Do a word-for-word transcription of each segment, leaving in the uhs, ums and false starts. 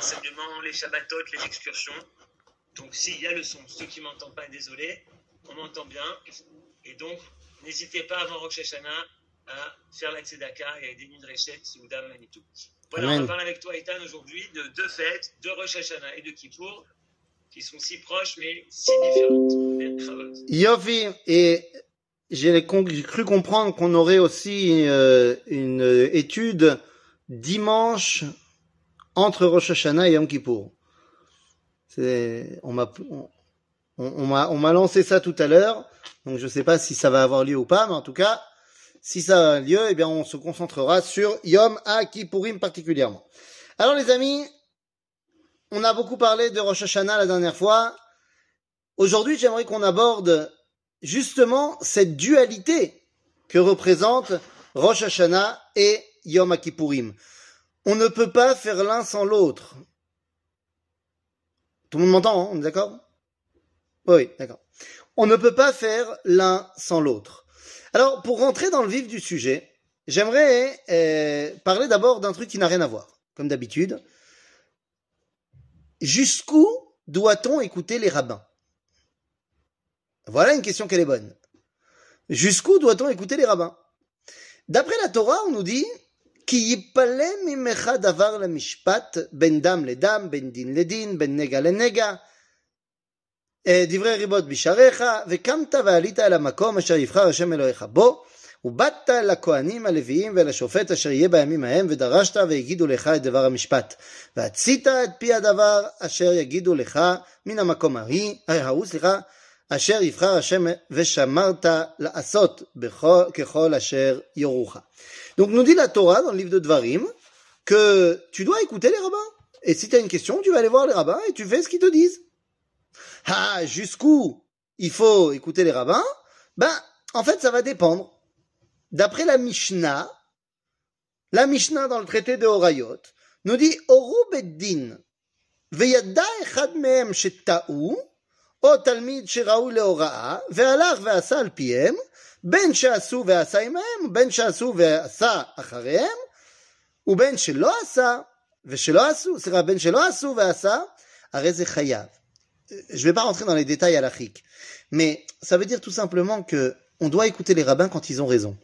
enseignements, les Shabbatot, les excursions. Donc s'il y a le son, ceux qui ne m'entendent pas, désolé, on m'entend bien. Et donc, n'hésitez pas avant Rosh Hashanah à faire la Tzedaka et à aider une Reshet, Soudam, Manitou. Voilà, Amen. On va parler avec toi, Eitan, aujourd'hui de deux fêtes, de Rosh Hashanah et de Kippour, qui sont si proches mais si différentes. Yofi, et j'ai cru comprendre qu'on aurait aussi euh, une étude dimanche entre Rosh Hashanah et Yom Kippour. C'est, on m'a, on, on m'a, on m'a lancé ça tout à l'heure, donc je sais pas si ça va avoir lieu ou pas, mais en tout cas, si ça a lieu, eh bien, on se concentrera sur Yom HaKippourim particulièrement. Alors, les amis, on a beaucoup parlé de Rosh Hashanah la dernière fois. Aujourd'hui, j'aimerais qu'on aborde justement cette dualité que représente Rosh Hashanah et Yom HaKippourim. On ne peut pas faire l'un sans l'autre. Tout le monde m'entend, hein, on est d'accord? Oui, d'accord. On ne peut pas faire l'un sans l'autre. Alors, pour rentrer dans le vif du sujet, j'aimerais euh, parler d'abord d'un truc qui n'a rien à voir, comme d'habitude. Jusqu'où doit-on écouter les rabbins? Voilà une question qu'elle est bonne. Jusqu'où doit-on écouter les rabbins? D'après la Torah, on nous dit Ki yipale mimecha davar le mishpat ben dam le dam, ben din le din, ben nega le nega. דברי ריבות בשעריך, וקמת ועלית אל המקום אשר יבחר השם אלוהיך בו, ובאת אל הכהנים הלוויים ואל השופט אשר יהיה בימים ההם, ודרשת והגידו לך את דבר המשפט, והצית את פי הדבר אשר יגידו לך מן המקום ההוא, סליחה, אשר יבחר השם ושמרת לעשות בכל, ככל אשר יורוך. Donc nous dit la Torah dans le livre de Dvarim que tu dois écouter les rabbins. Et si tu as une question, tu vas aller voir les rabbins et tu fais ce qu'ils te disent. Ah, jusqu'où il faut écouter les rabbins? Ben, en fait, ça va dépendre. D'après la Mishnah, la Mishnah dans le traité de Horayot nous dit Oru beddin veyadda echad mehem shetta'u o talmid sheraou lehora'a ve'alach ve'asa al piem ben she'asu ve'asa imahem ben she'asu ve'asa acharehem ou ben shelo asa ve'shelo asu sera ben shelo asu ve'asa arei ze chayav. Je ne vais pas rentrer dans les détails halachiques, mais ça veut dire tout simplement que on doit écouter les rabbins quand ils ont raison.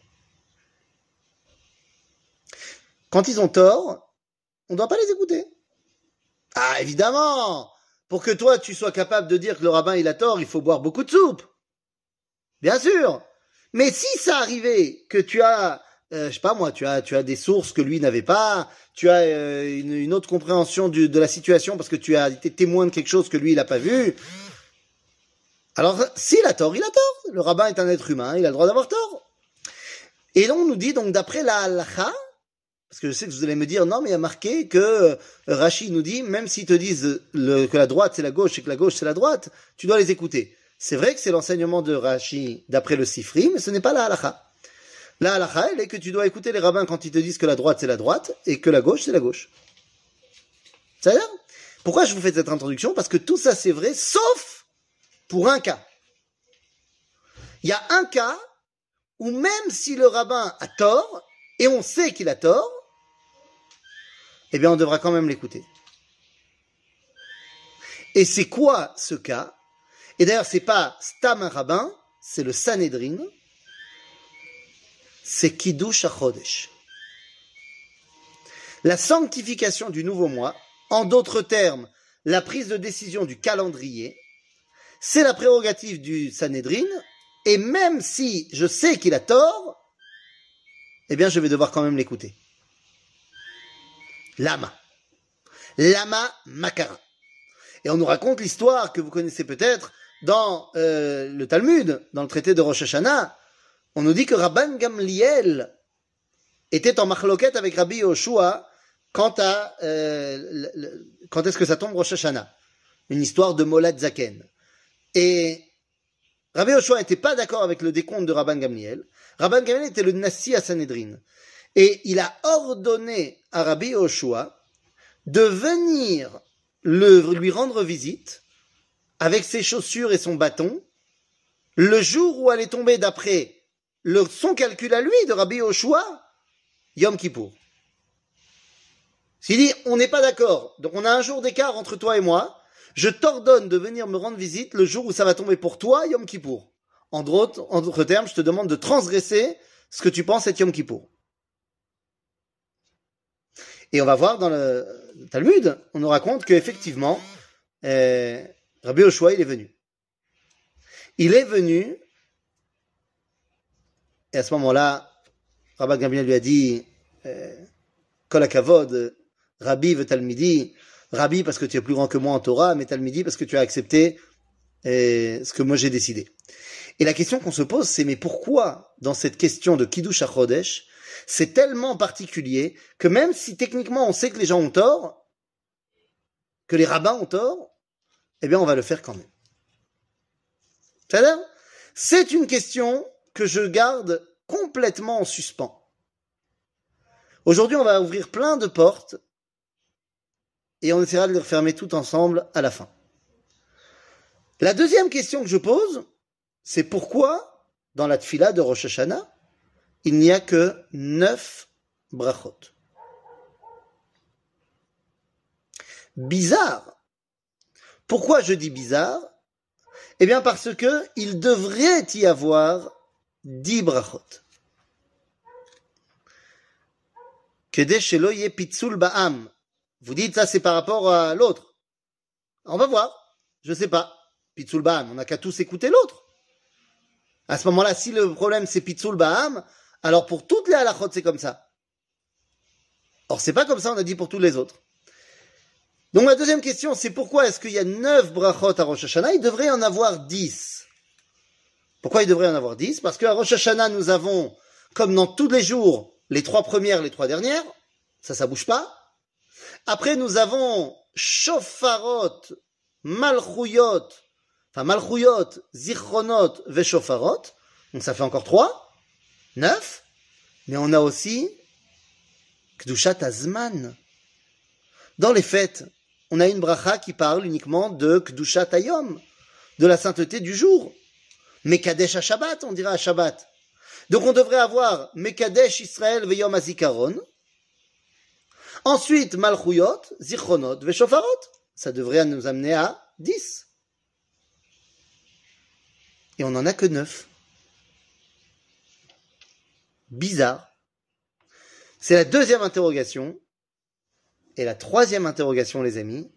Quand ils ont tort, on ne doit pas les écouter. Ah, évidemment, pour que toi tu sois capable de dire que le rabbin il a tort, il faut boire beaucoup de soupe. Bien sûr. Mais si ça arrivait que tu as, euh, je sais pas moi, tu as, tu as des sources que lui n'avait pas, tu as euh, une, une autre compréhension du, de la situation parce que tu as été témoin de quelque chose que lui il n'a pas vu. Alors, s'il a tort, il a tort. Le rabbin est un être humain, il a le droit d'avoir tort. Et là, on nous dit donc d'après la halakha, parce que je sais que vous allez me dire non, mais il y a marqué que euh, Rashi nous dit même s'ils te disent le, que la droite c'est la gauche et que la gauche c'est la droite, tu dois les écouter. C'est vrai que c'est l'enseignement de Rashi d'après le Sifri, mais ce n'est pas la halakha. La halakha, elle est que tu dois écouter les rabbins quand ils te disent que la droite c'est la droite et que la gauche c'est la gauche. Ça veut dire? Pourquoi je vous fais cette introduction? Parce que tout ça c'est vrai, sauf pour un cas. Il y a un cas où même si le rabbin a tort, et on sait qu'il a tort, eh bien on devra quand même l'écouter. Et c'est quoi ce cas? Et d'ailleurs c'est pas Stam un rabbin, c'est le Sanhedrin, c'est Kiddush HaChodesh. La sanctification du nouveau mois, en d'autres termes, la prise de décision du calendrier, c'est la prérogative du Sanhedrin, et même si je sais qu'il a tort, eh bien je vais devoir quand même l'écouter. Lama. Lama Makara. Et on nous raconte l'histoire que vous connaissez peut-être dans euh, le Talmud, dans le traité de Rosh Hashanah. On nous dit que Rabban Gamliel était en machloket avec Rabbi Yoshua quant à euh, le, le, quand est-ce que ça tombe Rosh Hashanah. Une histoire de Molad Zaken. Et Rabbi Yoshua n'était pas d'accord avec le décompte de Rabban Gamliel. Rabban Gamliel était le Nassi à Sanhedrin. Et il a ordonné à Rabbi Yoshua de venir le, lui rendre visite avec ses chaussures et son bâton le jour où allait tomber d'après le, son calcul à lui de Rabbi Yoshua, Yom Kippour. S'il dit, on n'est pas d'accord, donc on a un jour d'écart entre toi et moi, je t'ordonne de venir me rendre visite le jour où ça va tomber pour toi, Yom Kippour. En d'autres, en d'autres termes, je te demande de transgresser ce que tu penses être Yom Kippour. Et on va voir dans le Talmud, on nous raconte qu'effectivement, euh, Rabbi Yoshua, il est venu. Il est venu, et à ce moment-là, Rabbi Gamliel lui a dit, euh, Kol hakavod, Rabbi ve Talmidi, Rabbi parce que tu es plus grand que moi en Torah, mais Talmidi parce que tu as accepté euh, ce que moi j'ai décidé. Et la question qu'on se pose, c'est mais pourquoi dans cette question de Kiddush HaChodesh, c'est tellement particulier que même si techniquement on sait que les gens ont tort, que les rabbins ont tort, eh bien on va le faire quand même. C'est-à-dire, c'est une question que je garde complètement en suspens. Aujourd'hui, on va ouvrir plein de portes et on essaiera de les refermer toutes ensemble à la fin. La deuxième question que je pose, c'est pourquoi, dans la tfila de Rosh Hashanah, il n'y a que neuf brachot. Bizarre. Pourquoi je dis bizarre? Eh bien parce que il devrait y avoir dix brachot. Kedei shelo yeh pitzul ba'am. Vous dites ça c'est par rapport à l'autre. On va voir. Je sais pas. Pitzul ba'am. On n'a qu'à tous écouter l'autre. À ce moment-là, si le problème c'est pitzul ba'am, alors pour toutes les halachot c'est comme ça. Or c'est pas comme ça, on a dit pour tous les autres. Donc la deuxième question, c'est pourquoi est-ce qu'il y a neuf brachot à Rosh Hashanah? Il devrait y en avoir dix. Pourquoi il devrait y en avoir dix? Parce qu'à Rosh Hashanah, nous avons, comme dans tous les jours, les trois premières, les trois dernières. Ça, ça bouge pas. Après, nous avons shofarot, malchuyot, enfin malchuyot, zichronot, veshofarot. Donc ça fait encore trois, neuf. Mais on a aussi Kedushat Azman. Dans les fêtes, on a une bracha qui parle uniquement de Kedushat Hayom, de la sainteté du jour. Mekadesh à Shabbat, on dirait à Shabbat. Donc on devrait avoir Mekadesh Israël Veyom HaZikaron. Ensuite, Malchuyot, Zichronot, Veshofarot. Ça devrait nous amener à dix. Et on n'en a que neuf. Bizarre. C'est la deuxième interrogation. Et la troisième interrogation, les amis,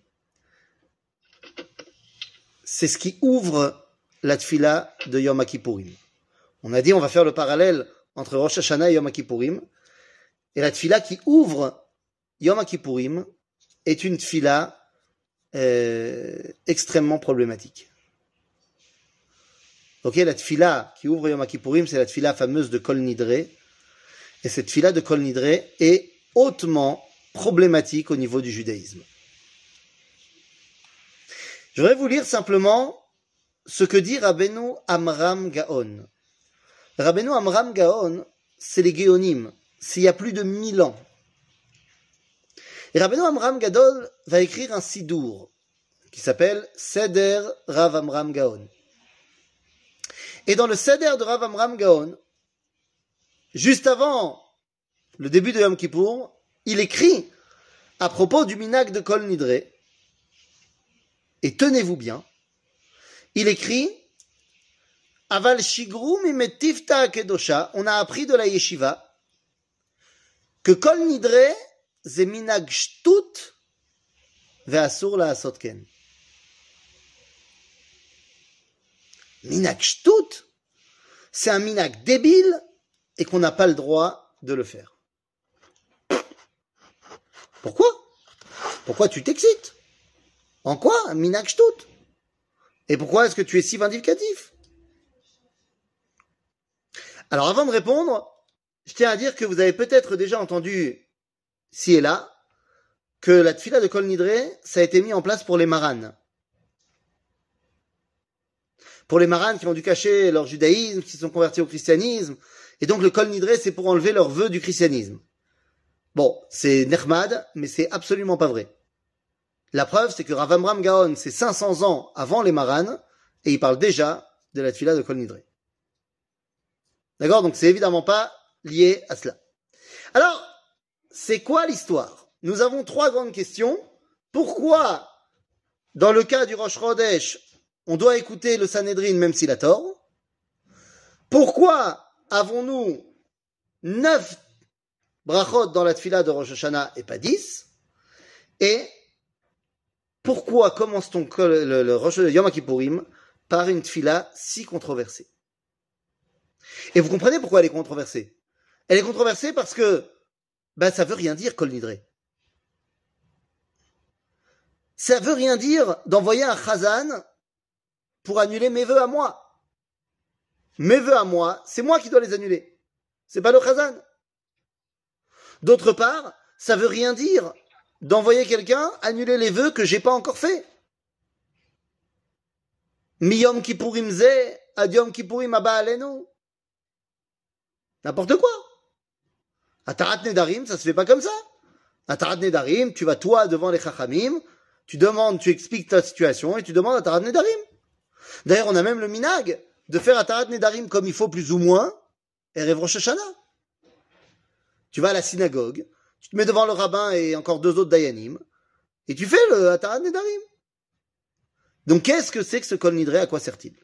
c'est ce qui ouvre la tfila de Yom Kippourim. On a dit, on va faire le parallèle entre Rosh Hashanah et Yom Kippourim. Et la tfila qui ouvre Yom Kippourim est une tfila euh, extrêmement problématique. Ok, la tfila qui ouvre Yom Kippourim, c'est la tfila fameuse de Kol Nidre. Et cette tfila de Kol Nidre est hautement problématique au niveau du judaïsme. Je voudrais vous lire simplement ce que dit Rabbeinu Amram Gaon. Rabbeinu Amram Gaon, c'est les Géonim, c'est il y a plus de mille ans. Et Rabbeinu Amram Gadol va écrire un sidour qui s'appelle Seder Rav Amram Gaon. Et dans le Seder de Rav Amram Gaon, juste avant le début de Yom Kippour, il écrit à propos du minag de Kol Nidre, et tenez-vous bien, il écrit Aval shigru mimetifta kedosha, on a appris de la yeshiva que Kol Nidre ze minag shtut ve'asur la'asot ken. Minag shtut, c'est un minag débile et qu'on n'a pas le droit de le faire. Pourquoi? Pourquoi tu t'excites? En quoi un minag shtut? Et pourquoi est-ce que tu es si vindicatif? Alors avant de répondre, je tiens à dire que vous avez peut-être déjà entendu, ci et là, que la tfila de Kol Nidre, ça a été mis en place pour les maranes. Pour les maranes qui ont dû cacher leur judaïsme, qui se sont convertis au christianisme, et donc le Kol Nidre, c'est pour enlever leurs vœux du christianisme. Bon, c'est nechmad, mais c'est absolument pas vrai. La preuve, c'est que Rav Amram Gaon, c'est cinq cents ans avant les maranes, et il parle déjà de la tfila de Kol Nidre. D'accord? Donc c'est évidemment pas lié à cela. Alors, c'est quoi l'histoire? nous avons trois grandes questions. Pourquoi, dans le cas du Rosh Chodesh, on doit écouter le Sanhedrin même s'il a tort? Pourquoi avons-nous neuf brachot dans la tfila de Rosh Hashanah et pas dix? Et pourquoi commence-t-on le, le, le Rosh Yom Kippourim par une tfila si controversée? Et vous comprenez pourquoi elle est controversée? Elle est controversée parce que ben, ça veut rien dire Kol Nidre. Ça veut rien dire d'envoyer un chazan pour annuler mes vœux à moi. Mes vœux à moi, c'est moi qui dois les annuler. C'est pas le chazan. D'autre part, ça veut rien dire d'envoyer quelqu'un annuler les vœux que j'ai pas encore faits. Mi Yom Kippourim ze ad Yom Kippourim haba alenu. N'importe quoi. Atarat Nedarim, ça se fait pas comme ça. Atarat Nedarim, tu vas toi devant les Chachamim, tu demandes, tu expliques ta situation et tu demandes Atarat Nedarim. D'ailleurs, on a même le minag de faire Atarat Nedarim comme il faut plus ou moins, Erev Rosh Hashanah. Tu vas à la synagogue, tu te mets devant le rabbin et encore deux autres dayanim, et tu fais le Atarat Nedarim. Donc, qu'est-ce que c'est que ce Kol Nidre? À quoi sert-il?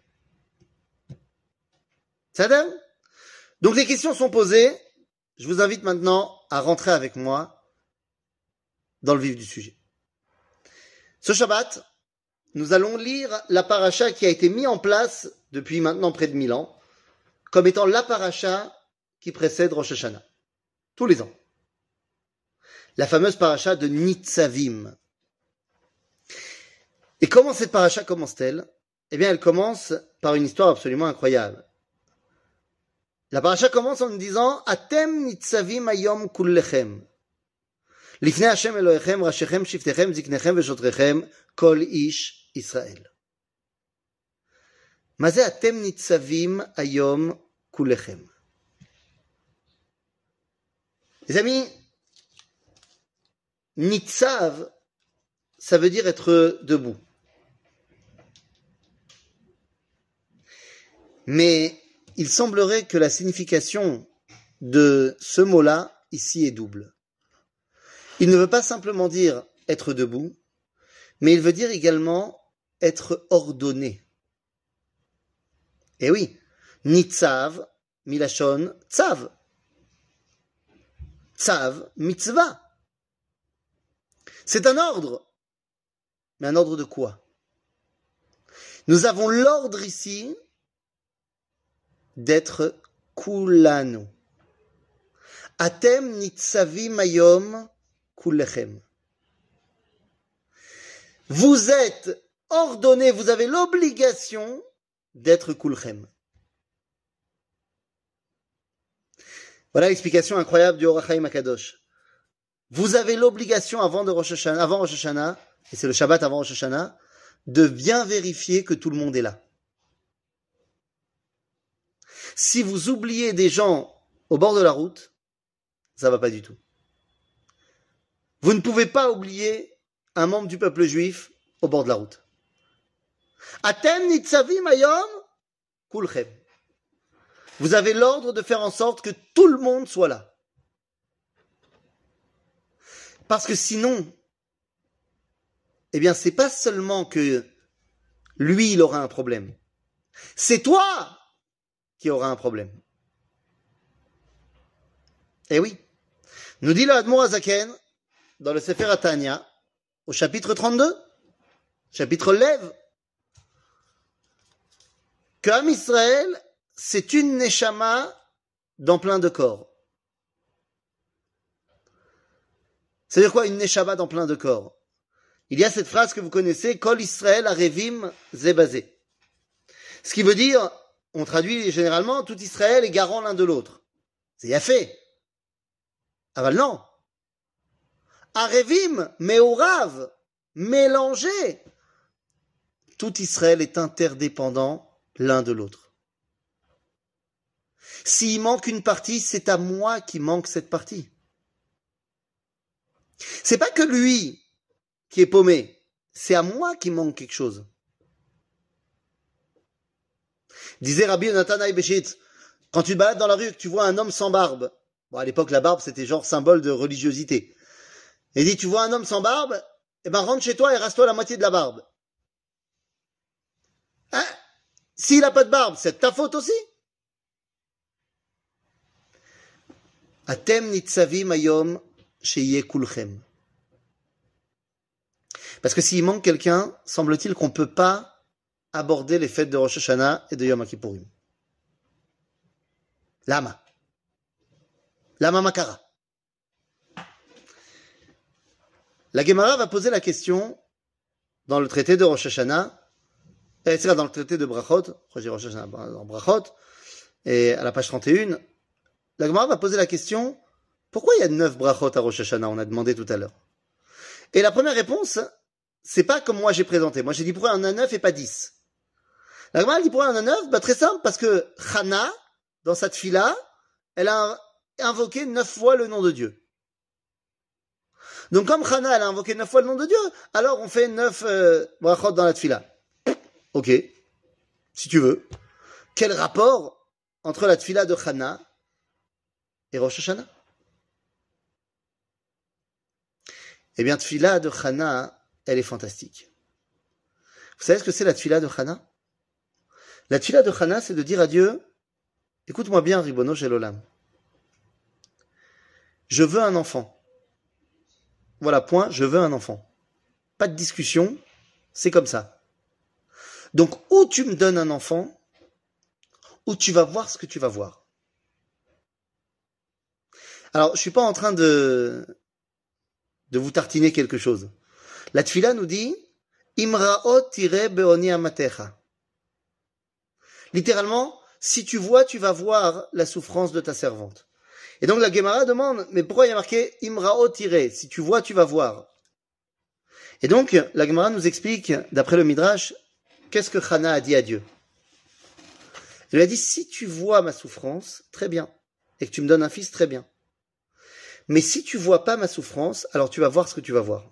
Ça donne? Donc, les questions sont posées. Je vous invite maintenant à rentrer avec moi dans le vif du sujet. Ce Shabbat, nous allons lire la paracha qui a été mise en place depuis maintenant près de mille ans, comme étant la paracha qui précède Rosh Hashanah, tous les ans. La fameuse paracha de Nitzavim. Et comment cette paracha commence-t-elle? Eh bien, elle commence par une histoire absolument incroyable. La paracha commence en nous disant Atem nitzavim hayom kullechem. Lifnei Hashem Elohechem, rashechem, shiftechem, ziknechem, veshotrechem, kol ish Israël. Ma ze atem nitzavim hayom kullechem. Les amis, nitzav, ça veut dire être debout. Mais il semblerait que la signification de ce mot-là, ici, est double. Il ne veut pas simplement dire être debout, mais il veut dire également être ordonné. Et oui, nitzav, milachon, tzav. Tzav, mitzvah. C'est un ordre. Mais un ordre de quoi? Nous avons l'ordre ici d'être kulanu. Atem nitzavim hayom kullechem. Vous êtes ordonné, vous avez l'obligation d'être kulchem. Voilà l'explication incroyable du Or HaChaim HaKadosh. Vous avez l'obligation avant de Rosh Hashanah, avant Rosh Hashanah, et c'est le Shabbat avant Rosh Hashanah, de bien vérifier que tout le monde est là. Si vous oubliez des gens au bord de la route, ça va pas du tout. Vous ne pouvez pas oublier un membre du peuple juif au bord de la route. Atem nitzavim hayom kulchem. Vous avez l'ordre de faire en sorte que tout le monde soit là. Parce que sinon, eh bien, c'est pas seulement que lui, il aura un problème. C'est toi qui aura un problème. Eh oui. Nous dit le Admor Hazaken, dans le Sefer Atania, au chapitre trente-deux, chapitre Lev, que Am Israël, c'est une neshama dans plein de corps. C'est-à-dire quoi, une neshama dans plein de corps? Il y a cette phrase que vous connaissez, Kol Israël arevim zebazé. Ce qui veut dire, on traduit généralement, tout Israël est garant l'un de l'autre. C'est yafé. Ah ben non. Arevim, meorav, mélangé. Tout Israël est interdépendant l'un de l'autre. S'il manque une partie, c'est à moi qui manque cette partie. C'est pas que lui qui est paumé, c'est à moi qui manque quelque chose. Disait Rabbi Yonatan Aibeshit, quand tu te balades dans la rue et que tu vois un homme sans barbe, bon à l'époque la barbe c'était genre symbole de religiosité, Il dit, tu vois un homme sans barbe, eh ben rentre chez toi et rase-toi la moitié de la barbe. Hein? S'il n'a pas de barbe, c'est de ta faute aussi. Atem nitzavim ayom sheyeh kulchem. Parce que s'il manque quelqu'un, semble-t-il qu'on ne peut pas aborder les fêtes de Rosh Hashanah et de Yom Kippourim. Lama. Lama Makara. La Gemara va poser la question dans le traité de Rosh Hashanah, et c'est là dans le traité de Brachot, je dis Rosh Hashanah, dans Brachot, et à la page trente et un, la Gemara va poser la question, pourquoi il y a neuf Brachot à Rosh Hashanah? On a demandé tout à l'heure. Et la première réponse, c'est pas comme moi j'ai présenté. Moi j'ai dit pourquoi il y en a neuf et pas dix. La Gemara dit pourquoi il y en a neuf? Bah très simple, parce que Chana, dans sa tfila, elle a invoqué neuf fois le nom de Dieu. Donc comme Chana, elle a invoqué neuf fois le nom de Dieu, alors on fait neuf euh, brachot dans la tfila. Ok, si tu veux. Quel rapport entre la tfila de Chana et Rosh Hashanah? Eh bien, tfila de Chana, elle est fantastique. Vous savez ce que c'est la tfila de Chana? La tfila de Chana, c'est de dire à Dieu, écoute-moi bien, Ribono Shel Olam. Je veux un enfant. Voilà, point, je veux un enfant. Pas de discussion, c'est comme ça. Donc, ou tu me donnes un enfant, ou tu vas voir ce que tu vas voir. Alors, je suis pas en train de, de vous tartiner quelque chose. La tfila nous dit, Imraot tire beoni amatecha. Littéralement, si tu vois, tu vas voir la souffrance de ta servante. Et donc la Gemara demande, mais pourquoi il y a marqué Imrao tiré? Si tu vois, tu vas voir. Et donc la Gemara nous explique, d'après le Midrash, qu'est-ce que Chana a dit à Dieu. Il lui a dit, si tu vois ma souffrance, très bien. Et que tu me donnes un fils, très bien. Mais si tu vois pas ma souffrance, alors tu vas voir ce que tu vas voir.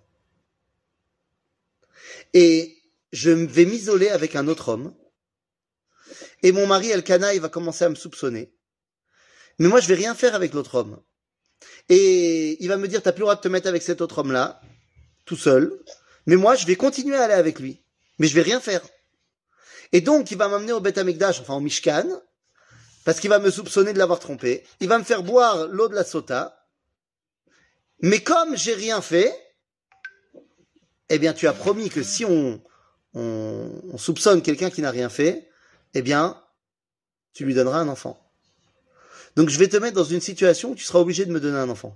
Et je vais m'isoler avec un autre homme. Et mon mari Elkana, il va commencer à me soupçonner. Mais moi, je vais rien faire avec l'autre homme. Et il va me dire, t'as plus le droit de te mettre avec cet autre homme-là, tout seul. Mais moi, je vais continuer à aller avec lui. Mais je vais rien faire. Et donc, il va m'amener au Beth Amikdash, enfin au Mishkan, parce qu'il va me soupçonner de l'avoir trompé. Il va me faire boire l'eau de la sota. Mais comme j'ai rien fait, eh bien, tu as promis que si on, on, on soupçonne quelqu'un qui n'a rien fait, eh bien, tu lui donneras un enfant. Donc je vais te mettre dans une situation où tu seras obligé de me donner un enfant.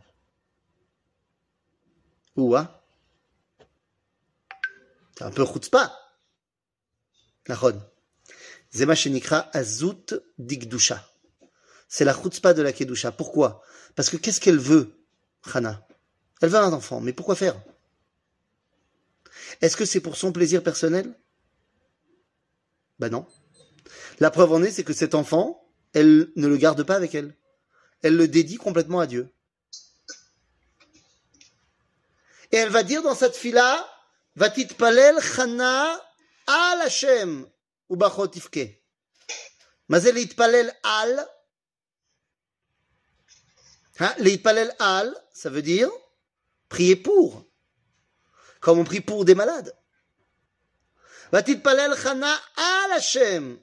Ouah. C'est un peu chutzpah. Nachon. Zema shenikra azut dikdusha. C'est la chutzpah de la kedusha. Pourquoi? Parce que qu'est-ce qu'elle veut, Chana? Elle veut un enfant, mais pourquoi faire? Est-ce que c'est pour son plaisir personnel? Ben non. La preuve en est, c'est que cet enfant, elle ne le garde pas avec elle. Elle le dédie complètement à Dieu. Et elle va dire dans cette fila, Vatit palel chana al Hashem ubachot tifke. Mazel itpalel al. Hein, l'itpalel al, ça veut dire prier pour. Comme on prie pour des malades. Vatit palel chana al Hashem.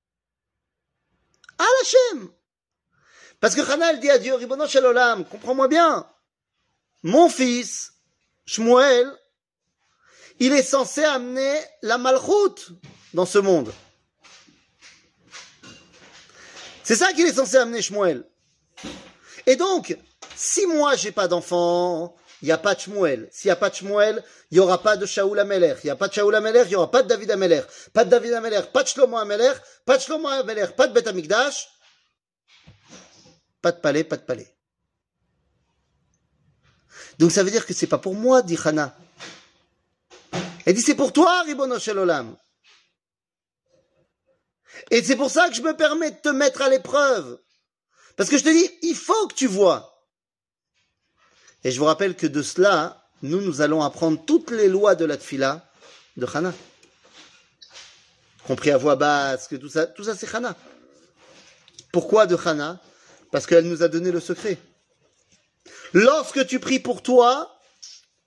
Al Hashem. Parce que Chana, elle dit à Dieu, Ribono Shel Olam, comprends-moi bien, mon fils, Shmuel, il est censé amener la malchoute dans ce monde. C'est ça qu'il est censé amener, Shmuel. Et donc, si moi j'ai pas d'enfant, il n'y a pas de Shmuel. S'il n'y a pas de Shmuel, il n'y aura pas de Shaoul Amelech. Il n'y a pas de Shaoul Amelech, il n'y aura pas de David Amelech. Pas de David Amelech, pas de Shlomo Amelech, pas de Shlomo Amelech, pas de Beth Amikdash. Pas de palais, pas de palais. Donc ça veut dire que c'est pas pour moi, dit Chana. Elle dit c'est pour toi, Ribono Shel Olam. Et c'est pour ça que je me permets de te mettre à l'épreuve. Parce que je te dis, il faut que tu vois. Et je vous rappelle que de cela, nous, nous allons apprendre toutes les lois de la tfila de Chana. Compris à voix basse, que tout ça, tout ça c'est Chana. Pourquoi de Chana? Parce qu'elle nous a donné le secret. Lorsque tu pries pour toi,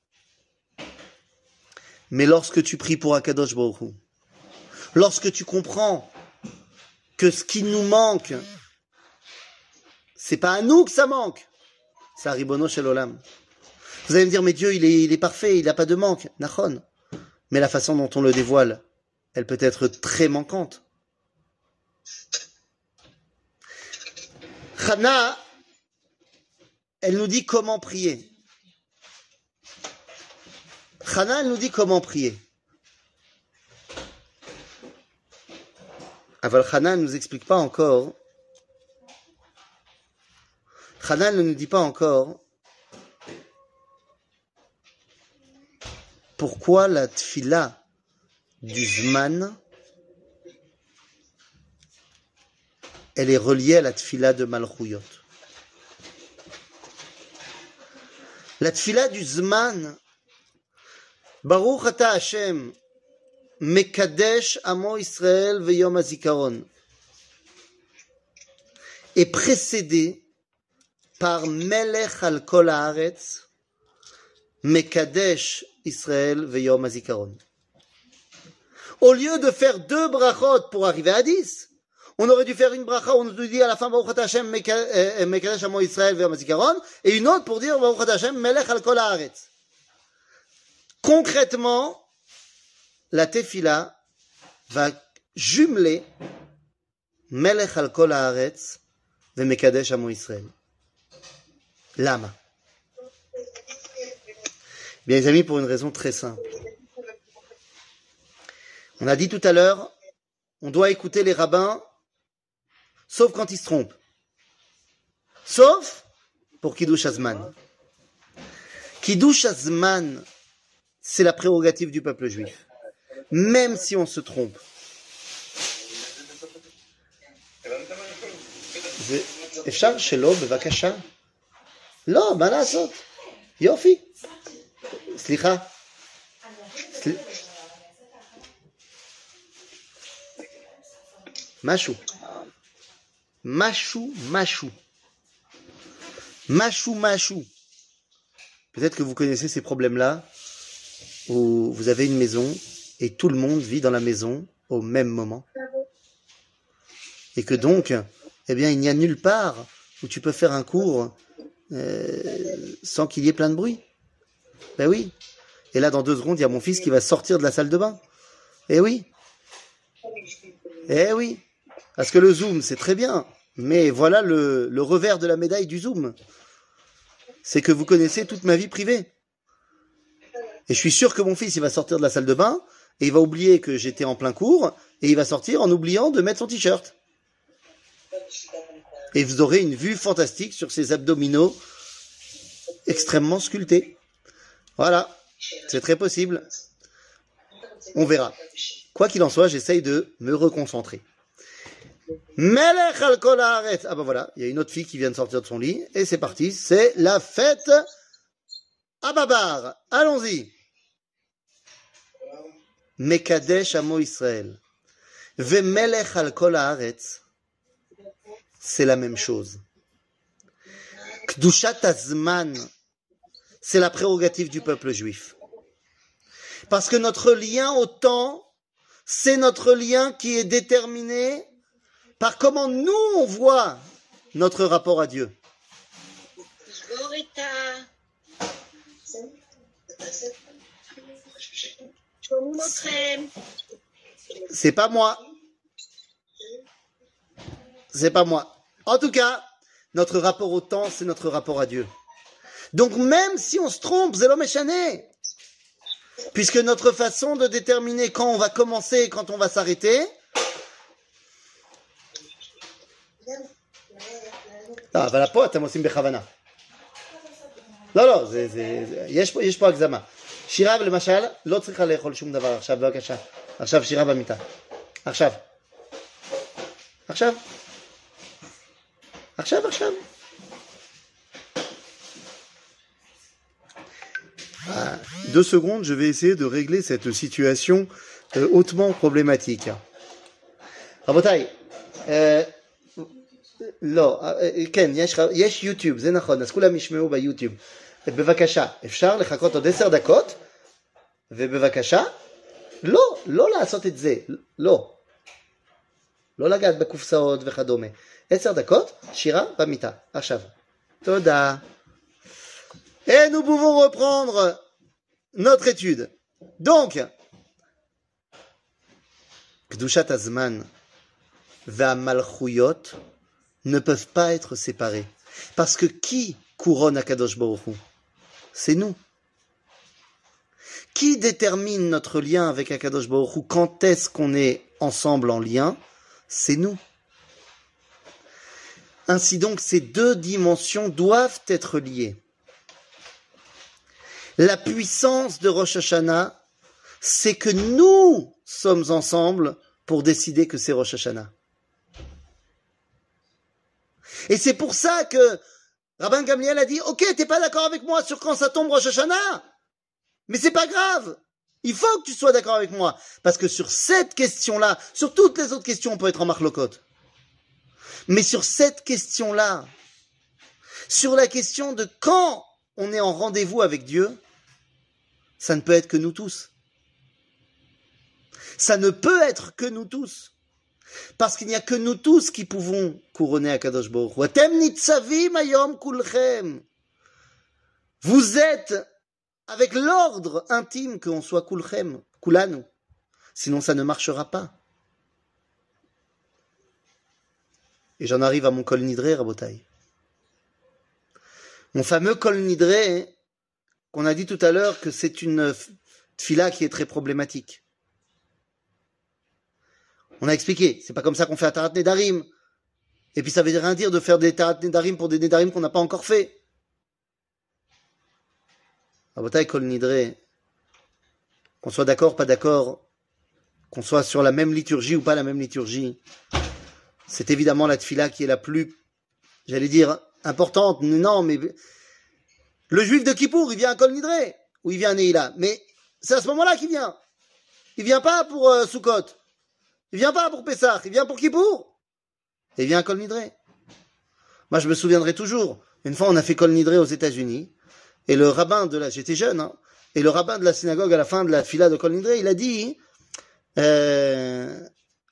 Mais lorsque tu pries pour Akadosh Baruch Hu, lorsque tu comprends que ce qui nous manque, c'est pas à nous que ça manque, c'est à Ribono Shel Olam. Vous allez me dire, mais Dieu, il est, il est parfait, il n'a pas de manque. Nachon. Mais la façon dont on le dévoile, elle peut être très manquante. Chana, elle nous dit comment prier. Chana, elle nous dit comment prier. Aval Chana, elle ne nous explique pas encore. Chana, elle ne nous dit pas encore pourquoi la tfila du Zman, elle est reliée à la tfila de Malchuyot. La tfila du Zman, Baruch ata Hashem, Mekadesh Amo Israël Veyom HaZikaron, est précédée par Melech al Kol Haaretz, Mekadesh Israël Veyom HaZikaron. Au lieu de faire deux brachot pour arriver à dix, on aurait dû faire une bracha où on nous dit à la fin Baruch ata Hashem Mekadesh Amo Israël Veyom HaZikaron et une autre pour dire Baruch ata Hashem Melech al Kol Haaretz. Concrètement, la tefila va jumeler Melech al Kol Haaretz ve Mekadesh Amo Israël. Lama. Bien les amis, pour une raison très simple. On a dit tout à l'heure, on doit écouter les rabbins, sauf quand ils se trompent. Sauf pour Kiddush Hazman. Kiddush Hazman, c'est la prérogative du peuple juif. Même si on se trompe. אפשר שלא, בבקשה? לא, מה לעשות? יופי. סליחה. משהו. משהו, משהו. משהו, משהו. Peut-être que vous connaissez ces problèmes-là, où vous avez une maison et tout le monde vit dans la maison au même moment. Et que donc, eh bien, il n'y a nulle part où tu peux faire un cours euh, sans qu'il y ait plein de bruit. Ben oui. Et là, dans deux secondes, il y a mon fils qui va sortir de la salle de bain. Eh oui. Eh oui. Parce que le Zoom, c'est très bien. Mais voilà le, le revers de la médaille du Zoom. C'est que vous connaissez toute ma vie privée. Et je suis sûr que mon fils, il va sortir de la salle de bain et il va oublier que j'étais en plein cours et il va sortir en oubliant de mettre son t-shirt. Et vous aurez une vue fantastique sur ses abdominaux extrêmement sculptés. Voilà. C'est très possible. On verra. Quoi qu'il en soit, j'essaye de me reconcentrer. Melech al Kol Haaretz. Ah ben voilà, il y a une autre fille qui vient de sortir de son lit. Et c'est parti, c'est la fête à Babar. Allons-y. Mekadesh Amo Israël. Ve Melech al Kol Haaretz. C'est la même chose. Kdushat Hazman, c'est la prérogative du peuple juif. Parce que notre lien au temps, c'est notre lien qui est déterminé par comment nous on voit notre rapport à Dieu. C'est pas moi. C'est pas moi. En tout cas, notre rapport au temps, c'est notre rapport à Dieu. Donc même si on se trompe, c'est l'homme échané. Puisque notre façon de déterminer quand on va commencer et quand on va s'arrêter, ah, אבל פה אתם עושים בכוונה. לא, לא, זה, זה, יש פה, יש פה הגזמה. שירה, למשל, לא צריכה לאכול שום דבר עכשיו, בבקשה. עכשיו שירה במיטה. עכשיו. עכשיו. עכשיו, עכשיו. Ah, deux secondes, je vais essayer de régler cette situation euh, hautement problématique. רבותיי, euh, לא, כן, יש, יש יוטיוב, זה נכון, אז כולם ישמעו ביוטיוב. בבקשה, אפשר לחכות עוד עשר דקות, ובבקשה, לא, לא לעשות את זה, לא. לא לגעת בקופסאות וכדומה. עשר דקות, שירה במיטה. עכשיו. תודה. Et nous pouvons reprendre notre étude. Donc, Kedushat Azman והמלכויות ne peuvent pas être séparés. Parce que qui couronne Akadosh Baruch Hu? C'est nous. Qui détermine notre lien avec Akadosh Baruch Hu? Quand est-ce qu'on est ensemble en lien? C'est nous. Ainsi donc, ces deux dimensions doivent être liées. La puissance de Rosh Hashanah, c'est que nous sommes ensemble pour décider que c'est Rosh Hashanah. Et c'est pour ça que Rabban Gamliel a dit, ok, t'es pas d'accord avec moi sur quand ça tombe Rosh Hashanah, mais c'est pas grave. Il faut que tu sois d'accord avec moi. Parce que sur cette question-là, sur toutes les autres questions, on peut être en marlokot. Mais sur cette question-là, sur la question de quand on est en rendez-vous avec Dieu, ça ne peut être que nous tous. Ça ne peut être que nous tous. Parce qu'il n'y a que nous tous qui pouvons couronner Akadosh Baruch Hu. Atem nitzavim hayom kulchem. Vous êtes avec l'ordre intime qu'on soit kulchem, kulanu. Sinon ça ne marchera pas. Et j'en arrive à mon kol nidré, Rabotai. Mon fameux kol nidré, qu'on a dit tout à l'heure que c'est une tfila qui est très problématique. On a expliqué, c'est pas comme ça qu'on fait un tarat nedarim. Et puis ça veut rien dire de faire des tarat nedarim pour des nedarim qu'on n'a pas encore fait. Rabotai kol nidré, qu'on soit d'accord, pas d'accord, qu'on soit sur la même liturgie ou pas la même liturgie, c'est évidemment la tfila qui est la plus, j'allais dire, importante. Non, mais le juif de Kippour, il vient à Kol Nidré, ou il vient à Neila. Mais c'est à ce moment-là qu'il vient. Il vient pas pour euh, Sukkot. Il vient pas pour Pessah. Il vient pour Kippour. Et il vient à Kol Nidré. Moi, je me souviendrai toujours. Une fois, on a fait Kol Nidré aux États-Unis. Et le rabbin de la, j'étais jeune, hein, et le rabbin de la synagogue à la fin de la tfila de Kol Nidré, il a dit, euh,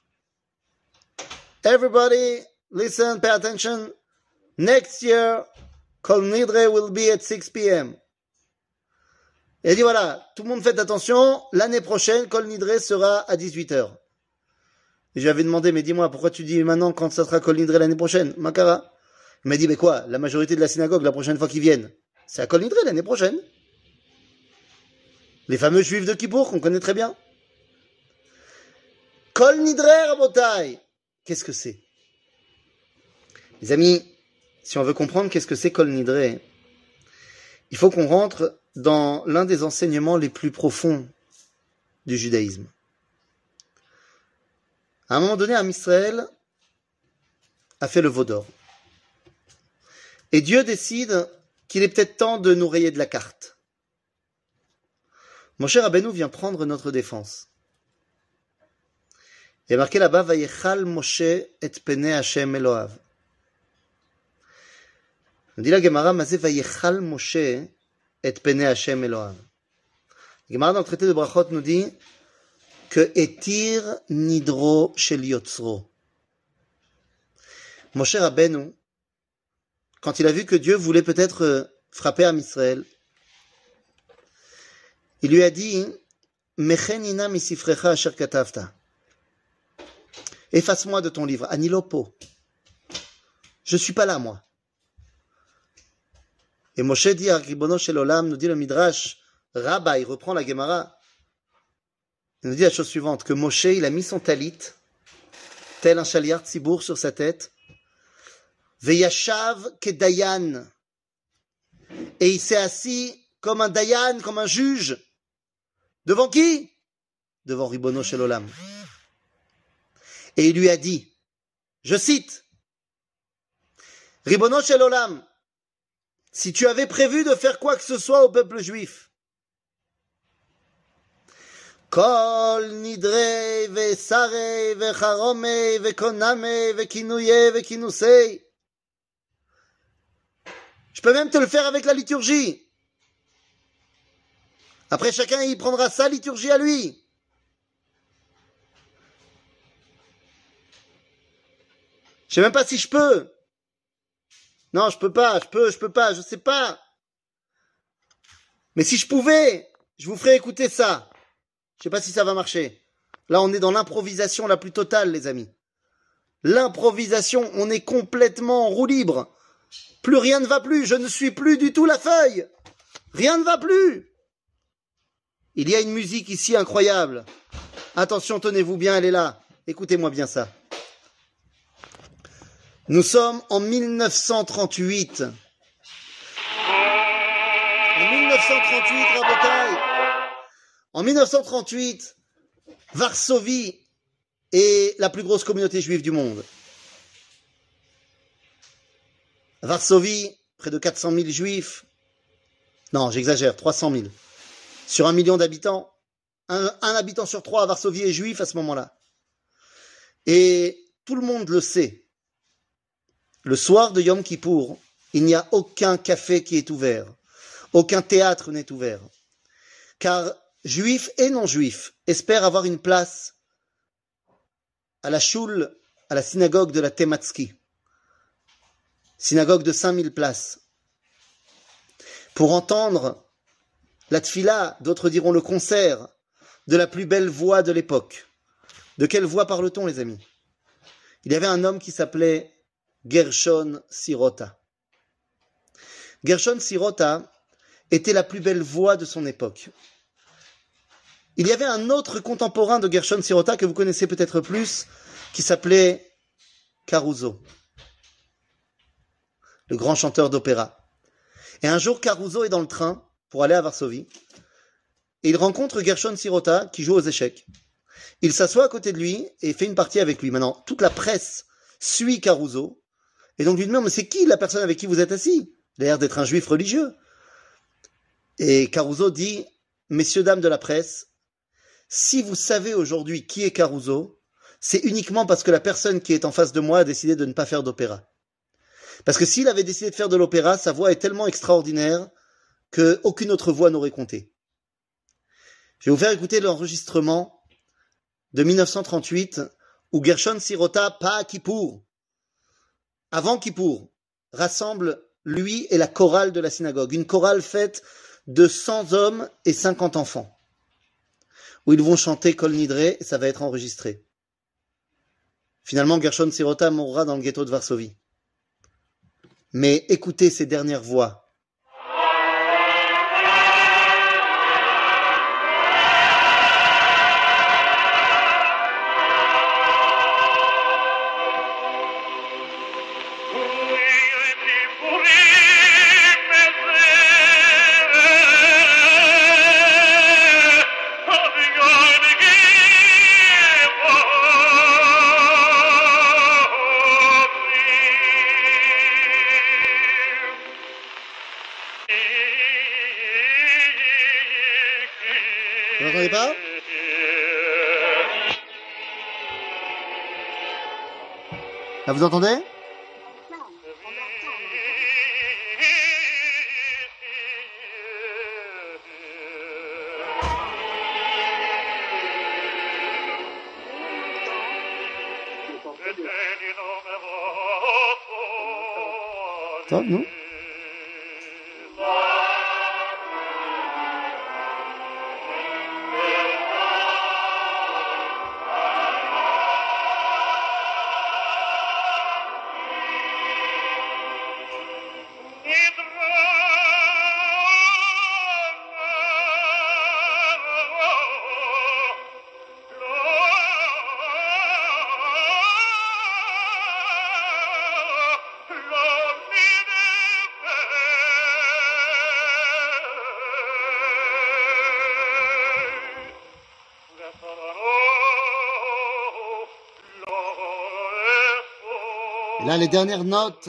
everybody, listen, pay attention. Next year, Kol Nidre will be at six p.m. Il a dit voilà, tout le monde fait attention, l'année prochaine, Kol Nidre sera à dix-huit heures. Et je lui avais demandé, mais dis-moi, pourquoi tu dis maintenant quand ça sera Kol Nidre l'année prochaine? Makara. Il m'a dit, mais quoi, la majorité de la synagogue, la prochaine fois qu'ils viennent, c'est à Kol Nidre l'année prochaine. Les fameux juifs de Kippour qu'on connaît très bien. Kol Nidre, Rabotai. Qu'est-ce que c'est? Les amis, si on veut comprendre qu'est-ce que c'est Kol Nidre, il faut qu'on rentre dans l'un des enseignements les plus profonds du judaïsme. À un moment donné, Am Israël a fait le veau d'or. Et Dieu décide qu'il est peut-être temps de nous rayer de la carte. Moshe Rabbeinu vient prendre notre défense. Il y a marqué là-bas, Vayechal Moshe et pene Hashem Eloav. On dit la Gemara, Mazé Vayechal Moshe et pene Hashem Eloav. La Gemara dans le traité de Brachot nous dit que Etir Nidro Shel Yotzro. Moshe Rabbeinu, quand il a vu que Dieu voulait peut-être frapper Am Israël, il lui a dit, Mechenina misifrecha asher katavta. Efface-moi de ton livre. Anilopo. Je suis pas là, moi. Et Moshe dit à Ribono Shel Olam, nous dit le Midrash, Rabba, il reprend la Gemara. Il nous dit la chose suivante, que Moshe, il a mis son talit, tel un chaliard tzibour sur sa tête, Veyashav kedayan. Et il s'est assis comme un dayan, comme un juge. Devant qui? Devant Ribono Shel Olam. Et il lui a dit, je cite, Ribono Shel Olam, si tu avais prévu de faire quoi que ce soit au peuple juif, Kol nidre ve sare ve charome ve koname ve kinouye ve kinousei. Je peux même te le faire avec la liturgie. Après, chacun y prendra sa liturgie à lui. Je sais même pas si je peux. Non, je peux pas, je peux, je peux pas, je sais pas. Mais si je pouvais, je vous ferais écouter ça. Je sais pas si ça va marcher. Là, on est dans l'improvisation la plus totale, les amis. L'improvisation, on est complètement en roue libre. Plus rien ne va plus, je ne suis plus du tout la feuille. Rien ne va plus. Il y a une musique ici incroyable. Attention, tenez-vous bien, elle est là. Écoutez-moi bien ça. Nous sommes en mille neuf cent trente-huit. En mille neuf cent trente-huit, Rabotai. En mille neuf cent trente-huit, Varsovie est la plus grosse communauté juive du monde. Varsovie, près de quatre cent mille juifs. Non, j'exagère, trois cent mille. Sur un million d'habitants. Un, un habitant sur trois à Varsovie est juif à ce moment-là. Et tout le monde le sait. Le soir de Yom Kippour, il n'y a aucun café qui est ouvert. Aucun théâtre n'est ouvert. Car juifs et non-juifs espèrent avoir une place à la choule, à la synagogue de la Tematsky. Synagogue de cinq mille places. Pour entendre la tfila, d'autres diront le concert, de la plus belle voix de l'époque. De quelle voix parle-t-on, les amis? Il y avait un homme qui s'appelait Gershon Sirota. Gershon Sirota était la plus belle voix de son époque. Il y avait un autre contemporain de Gershon Sirota que vous connaissez peut-être plus, qui s'appelait Caruso, le grand chanteur d'opéra. Et un jour, Caruso est dans le train pour aller à Varsovie, et il rencontre Gershon Sirota qui joue aux échecs. Il s'assoit à côté de lui et fait une partie avec lui. Maintenant, toute la presse suit Caruso, et donc lui demande, mais c'est qui la personne avec qui vous êtes assis? Il a l'air d'être un juif religieux. Et Caruso dit, messieurs, dames de la presse, si vous savez aujourd'hui qui est Caruso, c'est uniquement parce que la personne qui est en face de moi a décidé de ne pas faire d'opéra. Parce que s'il avait décidé de faire de l'opéra, sa voix est tellement extraordinaire qu'aucune autre voix n'aurait compté. Je vais vous faire écouter l'enregistrement de mille neuf cent trente-huit où Gershon Sirota, pas à Kippour, avant Kippour, rassemble lui et la chorale de la synagogue, une chorale faite de cent hommes et cinquante enfants, où ils vont chanter Kol Nidre, et ça va être enregistré. Finalement, Gershon Sirota mourra dans le ghetto de Varsovie. Mais écoutez ces dernières voix. Vous n'entendez pas? Là, vous entendez? Ça, non? Et là, les dernières notes.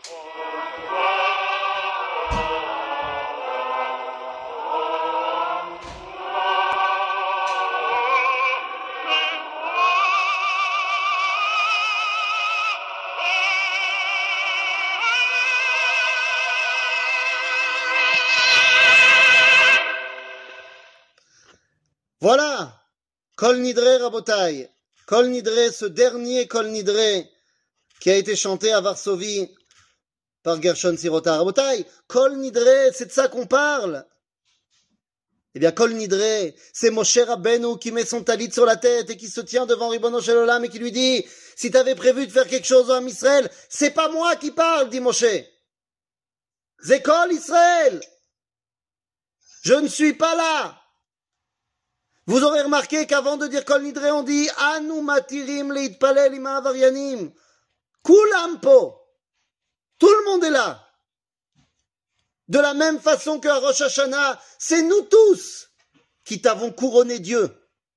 Voilà, Kol Nidre Rabotai, Kol Nidre, ce dernier Kol Nidre qui a été chanté à Varsovie par Gershon Sirota. Rabotai, Kol Nidre, c'est de ça qu'on parle. Eh bien, Kol Nidre, c'est Moshe Rabbeinu qui met son talit sur la tête et qui se tient devant Ribono Shel Olam et qui lui dit, si t'avais prévu de faire quelque chose en Israël, c'est pas moi qui parle, dit Moshe. C'est Kol Israël. Je ne suis pas là. Vous aurez remarqué qu'avant de dire Kol Nidre, on dit Anu matirim leitpalel im ha'avaryanim. Kulam po. Tout le monde est là. De la même façon qu'à Rosh Hashanah, c'est nous tous qui t'avons couronné Dieu.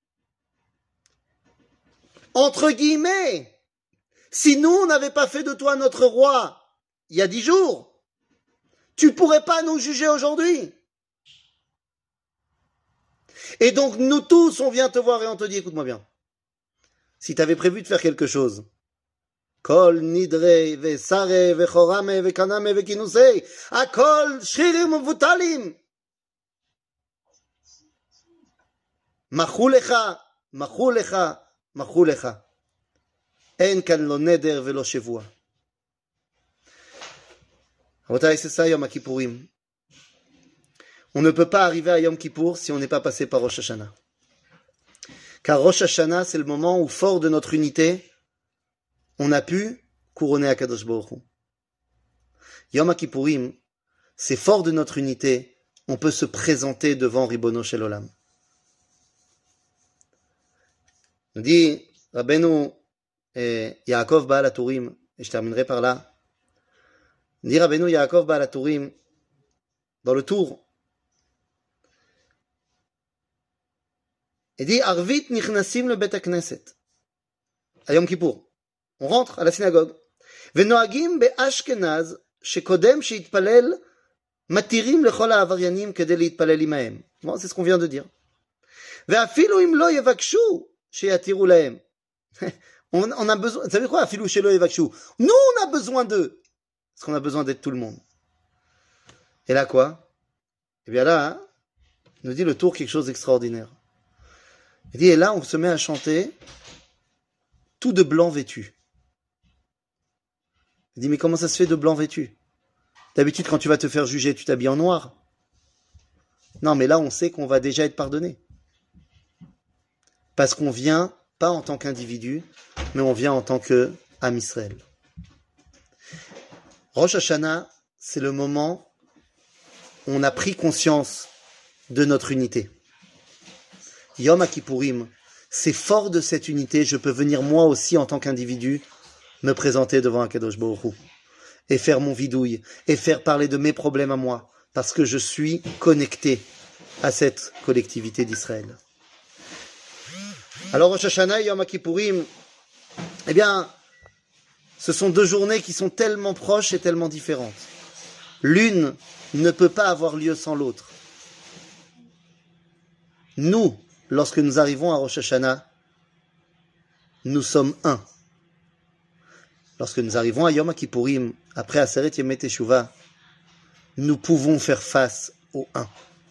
Entre guillemets, si nous, on n'avait pas fait de toi notre roi il y a dix jours, tu pourrais pas nous juger aujourd'hui. Et donc, nous tous, on vient te voir et on te dit, écoute-moi bien, si tu avais prévu de faire quelque chose, Kol nidre ve sare ve chorame ve kaname ve kinusei, akol shririm vutalim. Machu lecha, machu lecha, machu lecha. En kan lo neder ve lo shavua. Rabotai, c'est ça Yom Kippourim. On ne peut pas arriver à Yom Kippour si on n'est pas passé par Rosh Hashanah. Car Rosh Hashanah, c'est le moment où, fort de notre unité, on a pu couronner Akadosh Baruch Hu. Yom Kippourim, c'est fort de notre unité, on peut se présenter devant Ribono Shel Olam. Nous dit Rabbeinu eh, Yaakov Baal HaTurim, et je terminerai par là. Nous dit Rabbeinu Yaakov Baal HaTurim, dans le tour, il dit Arvit nichnasim le bet hakneset. À Yom Kippour. On rentre à la synagogue. Venoagim be'ashkenaz shekodem sheitpalel matirim lechol ha'avaryanim kedei leitpalel imahem. Bon, c'est ce qu'on vient de dire. Ve'afilu im lo yevakshu sheyatiru lahem. On on a besoin, vous savez quoi? Afilu shelo yevakshu. Nous, on a besoin d'eux. Parce qu'on a besoin d'être tout le monde. Et là, quoi? Eh bien là, hein, nous dit le tour quelque chose d'extraordinaire. Il dit, et là, on se met à chanter tout de blanc vêtu. Il dit, mais comment ça se fait de blanc vêtu? D'habitude, quand tu vas te faire juger, tu t'habilles en noir. Non, mais là, on sait qu'on va déjà être pardonné. Parce qu'on vient, pas en tant qu'individu, mais on vient en tant que Am Israël. Rosh Hashanah, c'est le moment où on a pris conscience de notre unité. Yom Kippourim, c'est fort de cette unité, je peux venir moi aussi en tant qu'individu me présenter devant Akadosh Baruch Hu et faire mon vidouille et faire parler de mes problèmes à moi parce que je suis connecté à cette collectivité d'Israël. Alors Rosh Hashanah et Yom Kippourim, eh bien, ce sont deux journées qui sont tellement proches et tellement différentes. L'une ne peut pas avoir lieu sans l'autre. Nous, lorsque nous arrivons à Rosh Hashanah, nous sommes un. Lorsque nous arrivons à Yom Kippourim, après Aseret Yemei Teshuvah, nous pouvons faire face au un.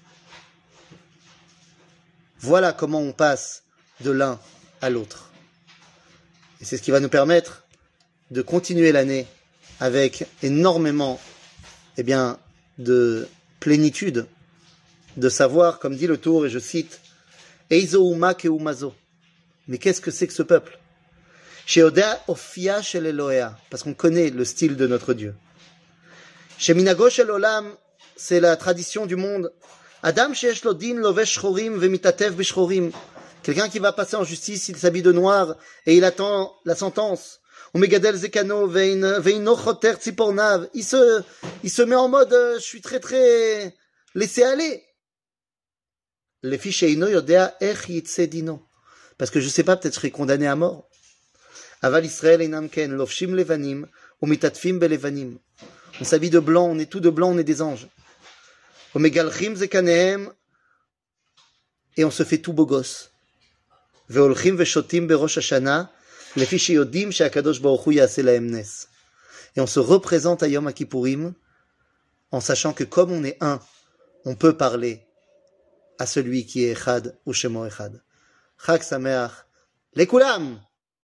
Voilà comment on passe de l'un à l'autre. Et c'est ce qui va nous permettre de continuer l'année avec énormément, eh bien, de plénitude, de savoir, comme dit le tour, et je cite, Eizo uma ke umazo. Mais qu'est-ce que c'est que ce peuple? Sheodea ofia shel Elohea, parce qu'on connaît le style de notre Dieu. Sheminago shel olam, c'est la tradition du monde. Adam sheyesh lo din lovesh shchorim vemitatev b'shchorim. Quelqu'un qui va passer en justice, il s'habille de noir et il attend la sentence. Umegadel zekano veino choter tzipornav. Il se, il se met en mode, euh, je suis très très laissé aller. Les fiches eino yodea ech yitse dino. Parce que je sais pas, peut-être je serai condamné à mort. Aval Israël einam ken lofshim levanim umitatfim belevanim. On s'habille de blanc, on est tout de blanc, on est des anges. Omegalchim zekanehem, et on se fait tout beau gosse. Veolchim veshotim berosh Hashana, lefi sheyodim she'akadosh baruch hu ya'aseh lahem nes. Et on se représente à Yom Kippourim en sachant que comme on est un, on peut parler à celui qui est Echad ou Shemo Echad. Chag Sameach, Lekulam!